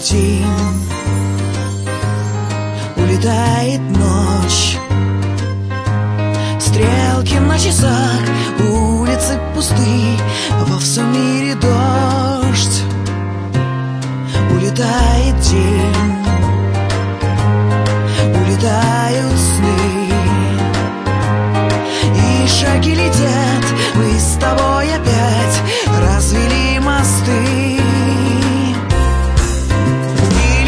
день, улетает ночь. Стрелки на часах, улицы пусты, во всем мире дождь. Улетает день, улетают сны, и шаги летят, мы с тобой опять развели мосты. И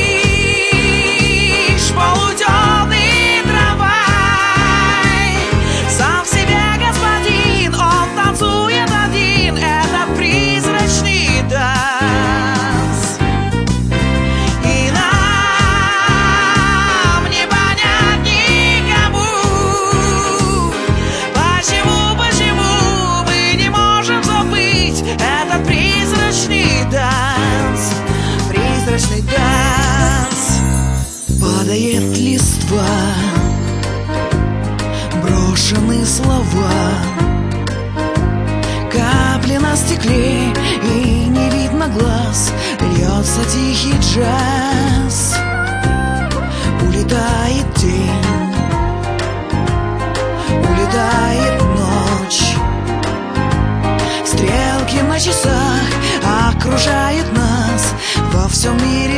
лишь полутемный трамвай, сам в себе господин, он танцует один этот призрачный танц. И нам не понять никому, почему мы не можем забыть этот призрачный танц, призрачный танц. Падает листва, брошены слова, капли на стекле, и не видно глаз, льется тихий джаз. Улетает день, улетает ночь. Стрелки на часах окружают нас, во всем мире